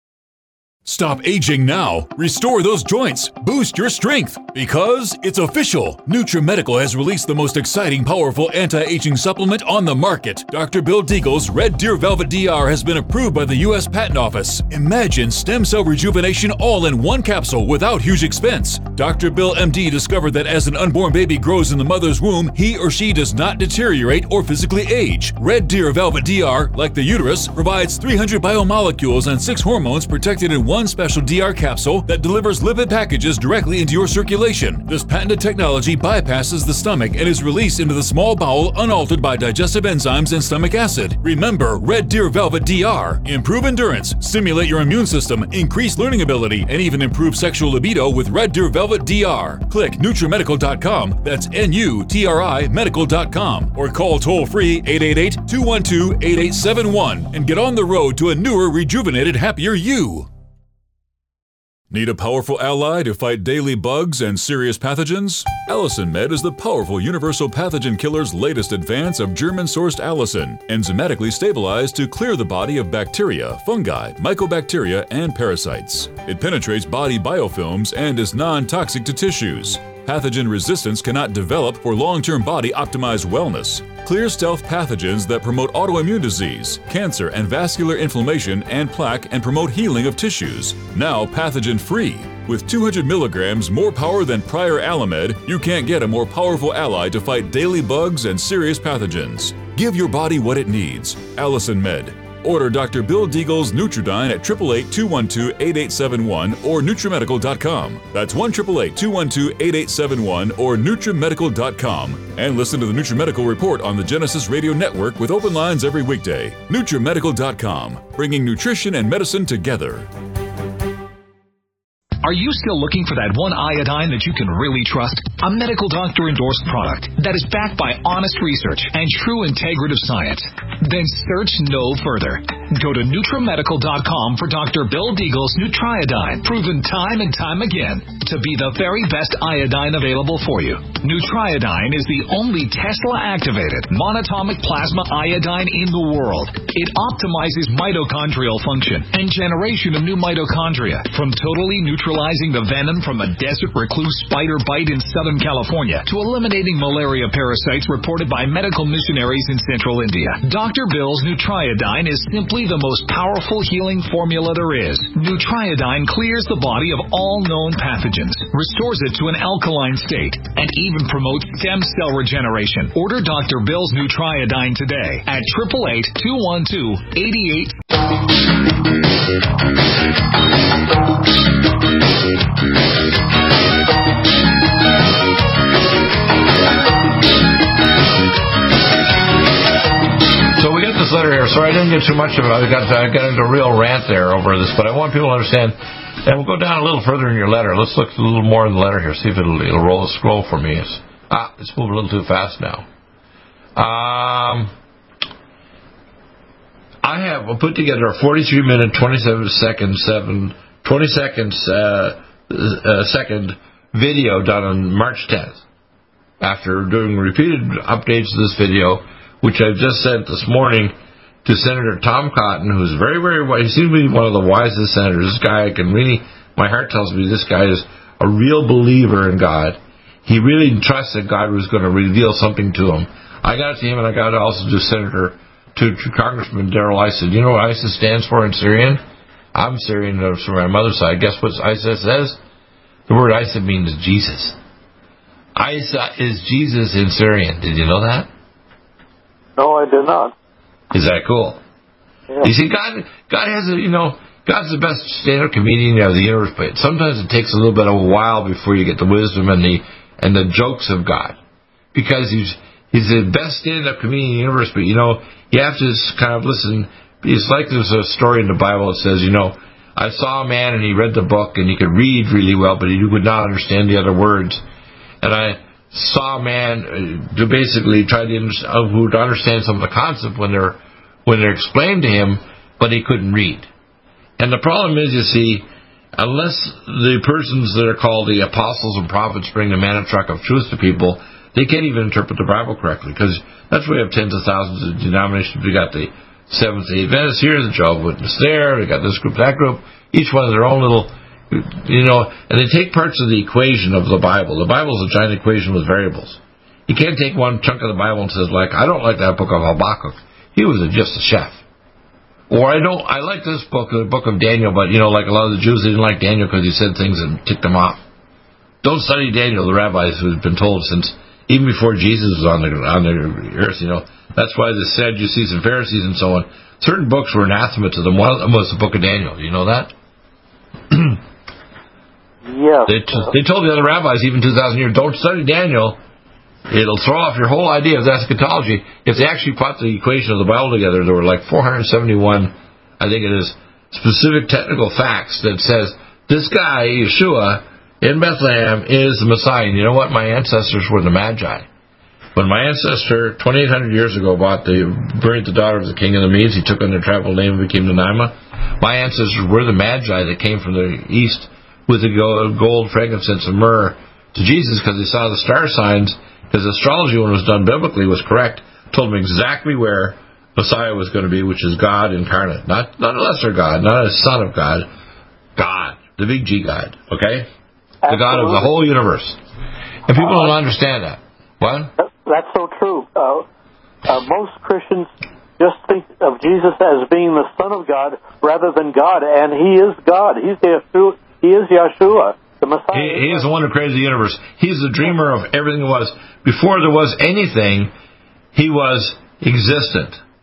Stop aging now. Restore those joints. Boost your strength. Because it's official. NutriMedical has released the most exciting, powerful anti-aging supplement on the market. Doctor Bill Deagle's Red Deer Velvet D R has been approved by the U S Patent Office. Imagine stem cell rejuvenation all in one capsule without huge expense. Doctor Bill M D discovered that as an unborn baby grows in the mother's womb, he or she does not deteriorate or physically age. Red Deer Velvet D R, like the uterus, provides three hundred biomolecules and six hormones protected in one One special D R capsule that delivers lipid packages directly into your circulation. This patented technology bypasses the stomach and is released into the small bowel unaltered by digestive enzymes and stomach acid. Remember Red Deer Velvet D R. Improve endurance, stimulate your immune system, increase learning ability, and even improve sexual libido with Red Deer Velvet D R. Click NutriMedical dot com, that's N U T R I medical dot com, or call toll-free eight eight eight, two one two, eight eight seven one and get on the road to a newer, rejuvenated, happier you. Need a powerful ally to fight daily bugs and serious pathogens? Allison Med is the powerful universal pathogen killer's latest advance of German-sourced allicin, enzymatically stabilized to clear the body of bacteria, fungi, mycobacteria, and parasites. It penetrates body biofilms and is non-toxic to tissues. Pathogen resistance cannot develop for long-term body-optimized wellness. Clear stealth pathogens that promote autoimmune disease, cancer and vascular inflammation and plaque and promote healing of tissues. Now pathogen-free. With two hundred milligrams more power than prior Alamed, you can't get a more powerful ally to fight daily bugs and serious pathogens. Give your body what it needs. Allison Med. Order Doctor Bill Deagle's Nutridyne at eight eight eight, two one two, eight eight seven one or NutriMedical dot com. That's one eight eight eight, two one two, eight eight seven one or NutriMedical dot com. And listen to the NutriMedical Report on the Genesis Radio Network with open lines every weekday. NutriMedical dot com, bringing nutrition and medicine together. Are you still looking for that one iodine that you can really trust? A medical doctor-endorsed product that is backed by honest research and true integrative science? Then search no further. Go to NutriMedical dot com for Doctor Bill Deagle's Nutriodine, proven time and time again to be the very best iodine available for you. Nutriodine is the only Tesla-activated monatomic plasma iodine in the world. It optimizes mitochondrial function and generation of new mitochondria, from totally neutralizing the venom from a desert recluse spider bite in Southern California to eliminating malaria parasites reported by medical missionaries in Central India. Doctor Bill's Nutriodine is simply the most powerful healing formula there is. Nutriodine clears the body of all known pathogens, restores it to an alkaline state, and even promotes stem cell regeneration. Order Doctor Bill's Nutriodine today at eight eight eight, two one two, eight eight. So we got this letter here. Sorry, I didn't get too much of it. I got I got into a real rant there over this, but I want people to understand. And we'll go down a little further in your letter. Let's look a little more in the letter here. See if it'll it'll roll scroll for me. It's, ah, it's moving a little too fast now. Um, I have put together a forty-three minute, twenty-seven second, seven, twenty seconds, uh, uh, second video done on March tenth. After doing repeated updates to this video, which I've just sent this morning to Senator Tom Cotton, who's very, very wise. He seems to be one of the wisest senators. This guy, I can really, my heart tells me this guy is a real believer in God. He really trusts that God was going to reveal something to him. I got it to him, and I got it also to Senator, to, to Congressman Darrell Issa. Do you know what Issa stands for in Syrian? I'm Syrian from my mother's side. Guess what Issa says? The word Issa means Jesus. Issa is Jesus in Syrian. Did you know that? No, I did not. Is that cool? Yeah. You see, God, God has a, you know, God's the best stand-up comedian of the universe, but sometimes it takes a little bit of a while before you get the wisdom and the and the jokes of God, because he's he's the best stand-up comedian in the universe. But you know, you have to kind of listen. It's like there's a story in the Bible that says, you know, I saw a man and he read the book and he could read really well, but he would not understand the other words, and I saw a man to basically try to uh, who would understand some of the concepts when they're when they're explained to him, but he couldn't read. And the problem is, you see, unless the persons that are called the apostles and prophets bring the manna truck of truth to people, they can't even interpret the Bible correctly, because that's why we have tens of thousands of denominations. We got the Seventh-day Adventists here, the Jehovah's Witnesses there, we got this group, that group. Each one has their own little, you know, and they take parts of the equation of the Bible. The Bible is a giant equation with variables. You can't take one chunk of the Bible and says, like, I don't like that book of Habakkuk. He was a, just a chef. Or I don't, I like this book, the book of Daniel, but, you know, like a lot of the Jews, they didn't like Daniel because he said things that ticked them off. Don't study Daniel, the rabbis who've been told since, even before Jesus was on the, on the earth, you know. That's why the Sadducees and Pharisees and so on, certain books were anathema to them. One of them was the book of Daniel. You know that? Yeah. They, t- they told the other rabbis, even two thousand years, don't study Daniel. It'll throw off your whole idea of eschatology. If they actually put the equation of the Bible together, there were like four hundred seventy-one, I think it is, specific technical facts that says, this guy, Yeshua, in Bethlehem, is the Messiah. And you know what? My ancestors were the Magi. When my ancestor, twenty-eight hundred years ago, bought the, buried the daughter of the king of the Medes, he took on their tribal name and became the Naima. My ancestors were the Magi that came from the east with the gold, frankincense, and myrrh to Jesus, because they saw the star signs, because astrology, when it was done biblically, was correct, told them exactly where Messiah was going to be, which is God incarnate. Not, not a lesser God, not a son of God. God. The big G God. Okay? Absolutely. The God of the whole universe. And people don't understand that. What? That's so true. Uh, uh, most Christians just think of Jesus as being the Son of God rather than God, and He is God. He's the Yeshua. He is Yeshua, the Messiah. He, he is the one who created the universe. He's the dreamer of everything that was. Before there was anything, He was existent.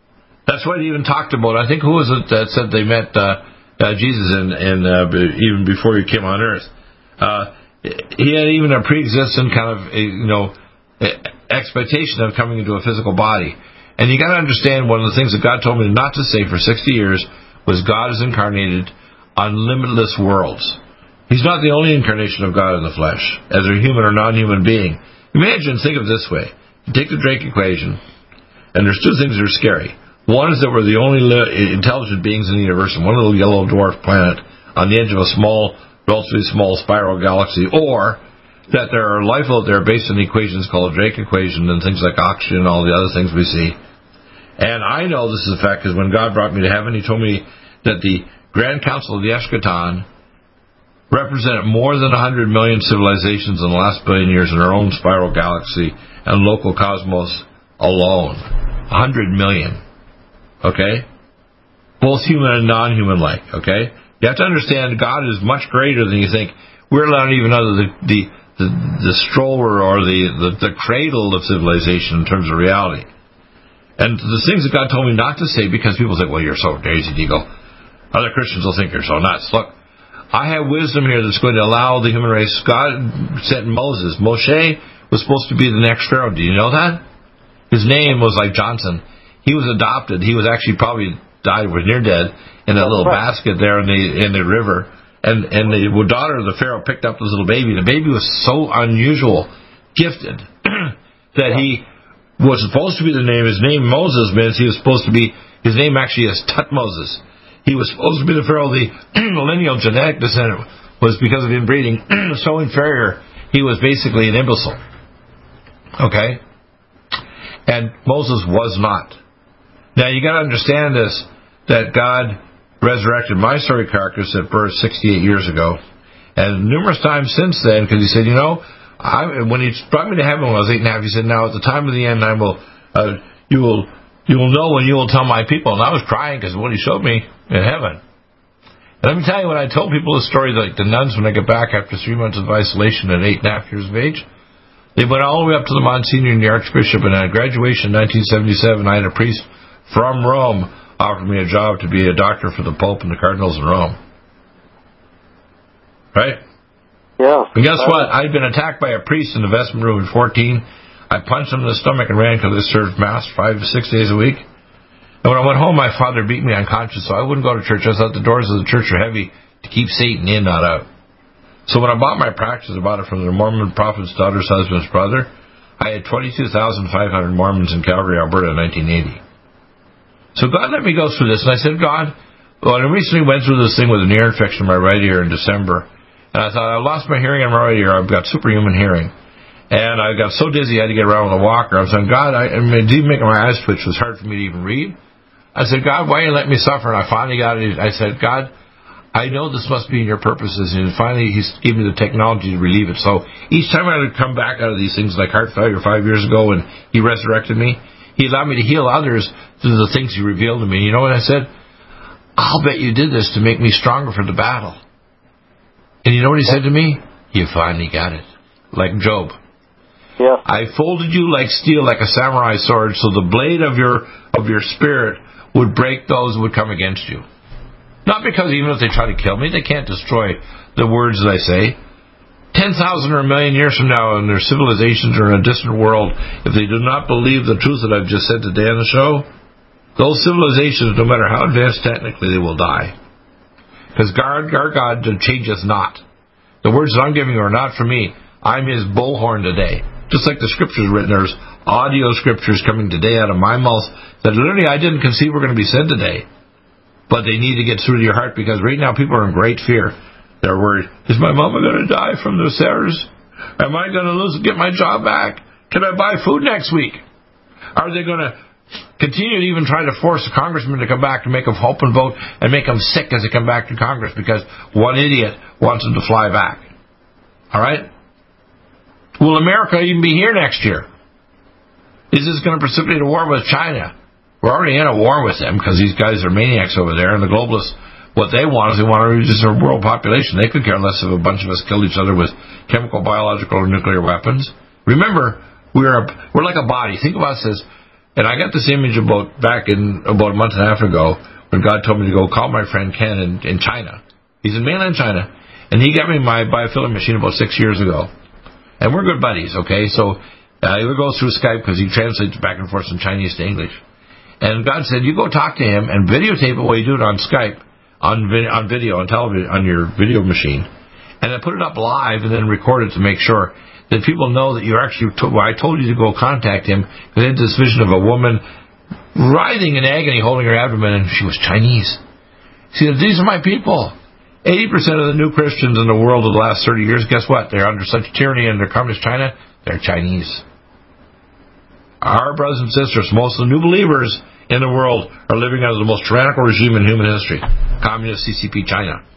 That's what he even talked about. I think who was it that said they met uh, uh, Jesus in, in uh, even before he came on earth. Uh, he had even a pre-existent kind of, you know, expectation of coming into a physical body. And you got to understand, one of the things that God told me not to say for sixty years was God is incarnated on limitless worlds. He's not the only incarnation of God in the flesh, as a human or non-human being. Imagine, think of it this way. You take the Drake equation, and there's two things that are scary. One is that we're the only li- intelligent beings in the universe, and one little yellow dwarf planet on the edge of a small, relatively small spiral galaxy, or that there are life out there based on the equations called the Drake equation and things like oxygen and all the other things we see. And I know this is a fact because when God brought me to heaven, he told me that the Grand Council of the Eschaton represented more than one hundred million civilizations in the last billion years in our own spiral galaxy and local cosmos alone. one hundred million. Okay? Both human and non-human like. Okay? You have to understand God is much greater than you think. We're not even under the, the, the, the stroller or the, the, the cradle of civilization in terms of reality. And the things that God told me not to say, because people think, well, you're so daisy, Deagle. Other Christians will think you're so nuts. Look, I have wisdom here that's going to allow the human race. God sent Moses. Moshe was supposed to be the next Pharaoh. Do you know that? His name was like Johnson. He was adopted. He was actually probably died, was near dead, in that little basket there in the in the river. And and the daughter of the Pharaoh picked up this little baby. The baby was so unusual, gifted, that he was supposed to be the name. His name Moses means he was supposed to be. His name actually is Tutmosis. He was supposed to be the Pharaoh. The lineal genetic descendant was because of inbreeding so inferior. He was basically an imbecile. Okay, and Moses was not. Now you got to understand this, that God resurrected my sorry carcass at birth sixty-eight years ago, and numerous times since then, because he said, you know, I, when he brought me to heaven when I was eight and a half, he said, now at the time of the end, I will, uh, you will, you will know when you will tell my people. And I was crying because of what he showed me in heaven. And let me tell you, when I told people the story, like the nuns, when I got back after three months of isolation at eight and a half years of age, they went all the way up to the Monsignor and the Archbishop, and at graduation in nineteen seventy-seven, I had a priest from Rome offered me a job to be a doctor for the Pope and the Cardinals in Rome. Right? Yeah. And guess what? I'd been attacked by a priest in the vestment room at fourteen. I punched him in the stomach and ran because I served Mass five to six days a week. And when I went home, my father beat me unconscious, so I wouldn't go to church. I thought the doors of the church are heavy to keep Satan in, not out. So when I bought my practice, I bought it from the Mormon prophet's daughter's husband's brother. I had twenty-two thousand five hundred Mormons in Calgary, Alberta in nineteen eighty. So God let me go through this, and I said, God, well, I recently went through this thing with an ear infection in my right ear in December, and I thought, I lost my hearing in my right ear. I've got superhuman hearing. And I got so dizzy I had to get around with a walker. I was saying, God, I, I mean, even making my eyes twitch was hard for me to even read. I said, God, why are you letting me suffer? And I finally got it. I said, God, I know this must be in your purposes. And finally, he gave me the technology to relieve it. So each time I would come back out of these things like heart failure five years ago and he resurrected me, he allowed me to heal others through the things he revealed to me. You know what I said? I'll bet you did this to make me stronger for the battle. And you know what he said to me? You finally got it. Like Job. Yeah. I folded you like steel, like a samurai sword, so the blade of your of your spirit would break those who would come against you. Not because even if they try to kill me, they can't destroy the words that I say. Ten thousand or a million years from now, and their civilizations are in a distant world, if they do not believe the truth that I've just said today on the show, those civilizations, no matter how advanced technically, they will die. Because God, our God changeth not. The words that I'm giving you are not for me. I'm his bullhorn today. Just like the scriptures written, there's audio scriptures coming today out of my mouth that literally I didn't conceive were going to be said today. But they need to get through to your heart, because right now people are in great fear. They're worried. Is my mama going to die from the SARS? Am I going to lose get my job back? Can I buy food next week? Are they going to continue to even try to force a congressman to come back to make them hope and vote and make them sick as they come back to Congress because one idiot wants them to fly back? All right? Will America even be here next year? Is this going to precipitate a war with China? We're already in a war with them because these guys are maniacs over there, and the globalists, what they want is they want to reduce our world population. They could care less if a bunch of us killed each other with chemical, biological, or nuclear weapons. Remember, we're a, we're like a body. Think about this as And I got this image about back in about a month and a half ago when God told me to go call my friend Ken in, in China. He's in mainland China. And he got me my biofilm machine about six years ago. And we're good buddies, okay? So uh, he goes through Skype because he translates back and forth from Chinese to English. And God said, you go talk to him and videotape it while you do it on Skype, on, vi- on video, on television, on your video machine. And then put it up live and then record it to make sure that people know that you're actually, to- well, I told you to go contact him, because I had this vision of a woman writhing in agony, holding her abdomen, and she was Chinese. See, these are my people. eighty percent of the new Christians in the world of the last thirty years, guess what? They're under such tyranny under communist China, they're Chinese. Our brothers and sisters, most of the new believers in the world, are living under the most tyrannical regime in human history, communist C C P China.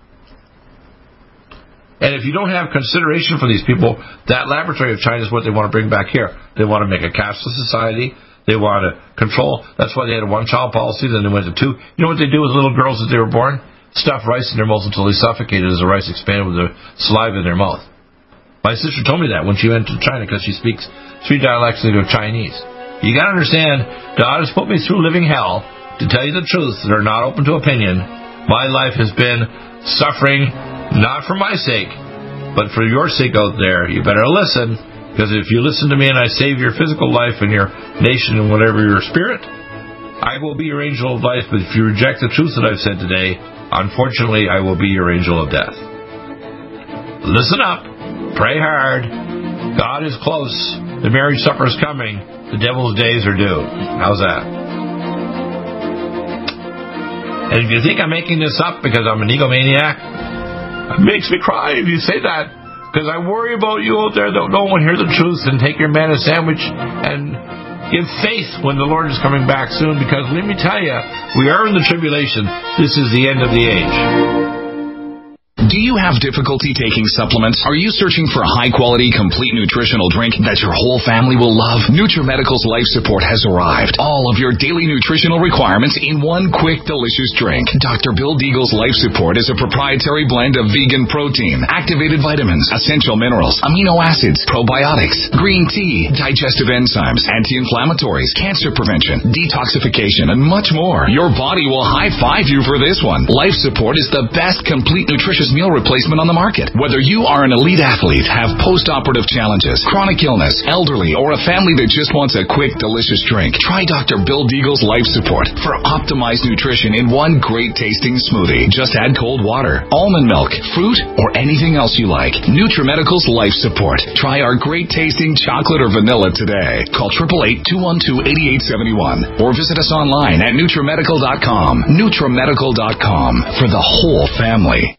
And if you don't have consideration for these people, that laboratory of China is what they want to bring back here. They want to make a cashless society. They want to control. That's why they had a one-child policy. Then they went to two. You know what they do with little girls as they were born? Stuff rice in their mouth until they suffocated as the rice expanded with the saliva in their mouth. My sister told me that when she went to China, because she speaks three dialects of Chinese. You got to understand, God has put me through living hell to tell you the truth that are not open to opinion. My life has been suffering, not for my sake, but for your sake out there. You better listen, because if you listen to me and I save your physical life and your nation and whatever your spirit, I will be your angel of life. But if you reject the truth that I've said today, unfortunately, I will be your angel of death. Listen up. Pray hard. God is close. The marriage supper is coming. The devil's days are due. How's that? And if you think I'm making this up because I'm an egomaniac, it makes me cry if you say that. Because I worry about you out there that don't want to hear the truth and take your manna sandwich and give faith when the Lord is coming back soon. Because let me tell you, we are in the tribulation. This is the end of the age. Do you have difficulty taking supplements? Are you searching for a high-quality, complete nutritional drink that your whole family will love? NutriMedical's Life Support has arrived. All of your daily nutritional requirements in one quick, delicious drink. Doctor Bill Deagle's Life Support is a proprietary blend of vegan protein, activated vitamins, essential minerals, amino acids, probiotics, green tea, digestive enzymes, anti-inflammatories, cancer prevention, detoxification, and much more. Your body will high-five you for this one. Life Support is the best complete nutritious meal replacement on the market. Whether you are an elite athlete, have post-operative challenges, chronic illness, elderly, or a family that just wants a quick, delicious drink, try Doctor Bill Deagle's Life Support for optimized nutrition in one great tasting smoothie. Just add cold water, almond milk, fruit, or anything else you like. NutriMedical's Life Support. Try our great tasting chocolate or vanilla today. Call eight eight eight, two one two, eight eight seven one or visit us online at NutriMedical dot com. NutriMedical dot com for the whole family.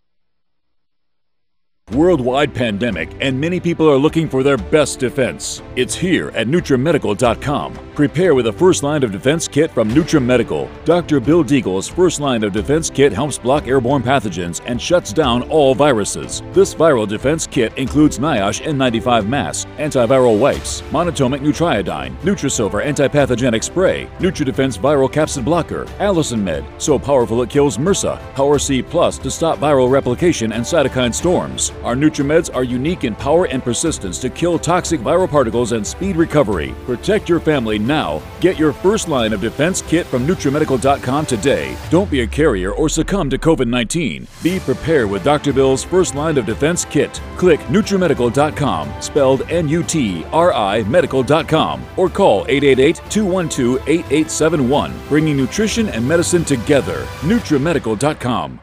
Worldwide pandemic, and many people are looking for their best defense. It's here at NutriMedical dot com. Prepare with a first line of defense kit from NutriMedical. Doctor Bill Deagle's first line of defense kit helps block airborne pathogens and shuts down all viruses. This viral defense kit includes NIOSH N ninety-five mask, antiviral wipes, monatomic nutriodine, Nutrisilver antipathogenic spray, NutriDefense viral capsid blocker, Allison Med, so powerful it kills MRSA, Power C Plus to stop viral replication and cytokine storms. Our NutriMeds are unique in power and persistence to kill toxic viral particles and speed recovery. Protect your family now. Get your first line of defense kit from NutriMedical dot com today. Don't be a carrier or succumb to COVID nineteen. Be prepared with Doctor Bill's first line of defense kit. Click NutriMedical dot com, spelled N U T R I medical dot com, or call eight eight eight, two one two, eight eight seven one, bringing nutrition and medicine together. NutriMedical dot com.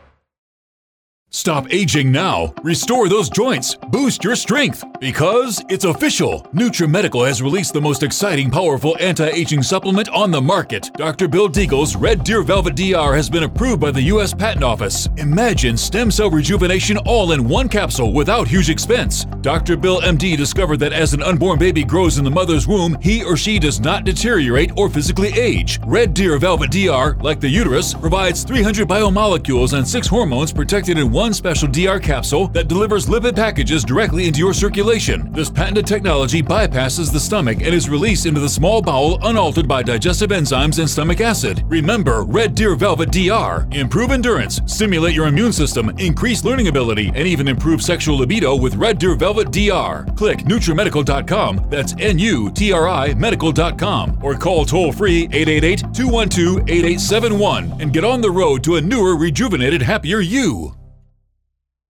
Stop aging now. Restore those joints. Boost your strength. Because it's official. NutriMedical has released the most exciting, powerful anti-aging supplement on the market. Doctor Bill Deagle's Red Deer Velvet D R has been approved by the U S Patent Office. Imagine stem cell rejuvenation all in one capsule without huge expense. Doctor Bill M D discovered that as an unborn baby grows in the mother's womb, he or she does not deteriorate or physically age. Red Deer Velvet D R, like the uterus, provides three hundred biomolecules and six hormones protected in one one special D R capsule that delivers lipid packages directly into your circulation. This patented technology bypasses the stomach and is released into the small bowel unaltered by digestive enzymes and stomach acid. Remember Red Deer Velvet D R. Improve endurance, stimulate your immune system, increase learning ability, and even improve sexual libido with Red Deer Velvet D R. Click Nutrimedical dot com, that's N U T R I medical dot com, or call toll-free eight eight eight, two one two, eight eight seven one and get on the road to a newer, rejuvenated, happier you.